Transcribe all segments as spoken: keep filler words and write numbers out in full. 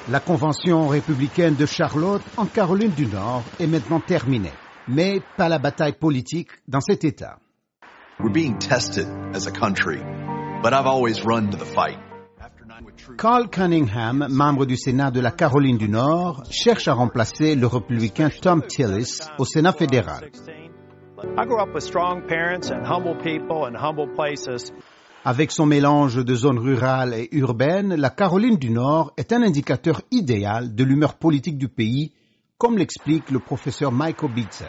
La convention républicaine de Charlotte, en Caroline du Nord, est maintenant terminée. Mais pas la bataille politique dans cet État. We're being tested as a country, but I've always run to the fight. Carl Cunningham, membre du Sénat de la Caroline du Nord, cherche à remplacer le républicain Thom Tillis au Sénat fédéral. I grew up with strong parents and humble people and humble places. Avec son mélange de zones rurales et urbaines, la Caroline du Nord est un indicateur idéal de l'humeur politique du pays, comme l'explique le professeur Michael Beetzer.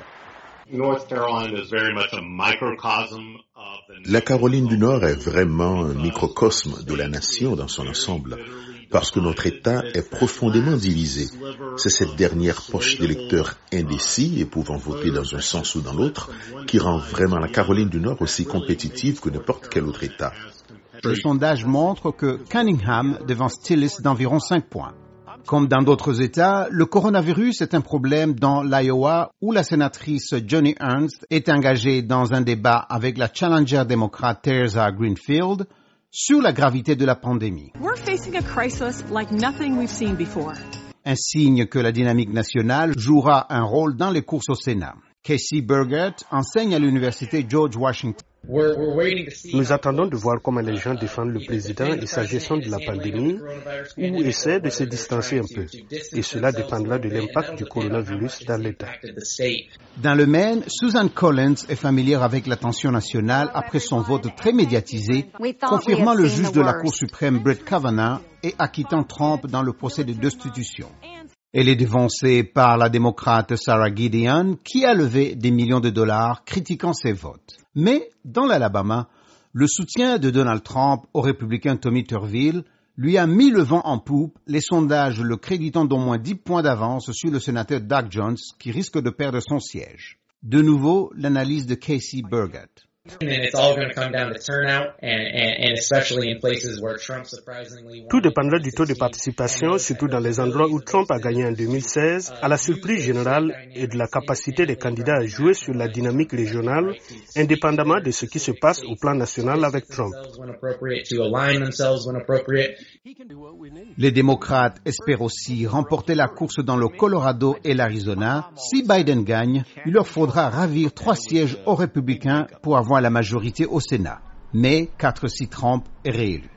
La Caroline du Nord est vraiment un microcosme de la nation dans son ensemble, parce que notre État est profondément divisé. C'est cette dernière poche d'électeurs indécis et pouvant voter dans un sens ou dans l'autre qui rend vraiment la Caroline du Nord aussi compétitive que n'importe quel autre État. Le sondage montre que Cunningham devance Tillis d'environ cinq points. Comme dans d'autres États, le coronavirus est un problème dans l'Iowa où la sénatrice Joni Ernst est engagée dans un débat avec la challenger démocrate Teresa Greenfield sur la gravité de la pandémie. We're facing a crisis like nothing we've seen before. Un signe que la dynamique nationale jouera un rôle dans les courses au Sénat. Casey Burgett enseigne à l'université George Washington. Nous attendons de voir comment les gens défendent le président et sa gestion de la pandémie ou essaient de se distancer un peu. Et cela dépendra de l'impact du coronavirus dans l'État. Dans le Maine, Susan Collins est familière avec l'attention nationale après son vote très médiatisé, confirmant le juge de la Cour suprême Brett Kavanaugh et acquittant Trump dans le procès de destitution. Elle est devancée par la démocrate Sarah Gideon, qui a levé des millions de dollars critiquant ses votes. Mais, dans l'Alabama, le soutien de Donald Trump au républicain Tommy Turville lui a mis le vent en poupe, les sondages le créditant d'au moins dix points d'avance sur le sénateur Doug Jones, qui risque de perdre son siège. De nouveau, l'analyse de Casey Burgett. Tout dépendra du taux de participation, surtout dans les endroits où Trump a gagné en deux mille seize, à la surprise générale et de la capacité des candidats à jouer sur la dynamique régionale, indépendamment de ce qui se passe au plan national avec Trump. Les démocrates espèrent aussi remporter la course dans le Colorado et l'Arizona. Si Biden gagne, il leur faudra ravir trois sièges aux républicains pour avoir la majorité au Sénat. Mais quatre si Trump est réélu.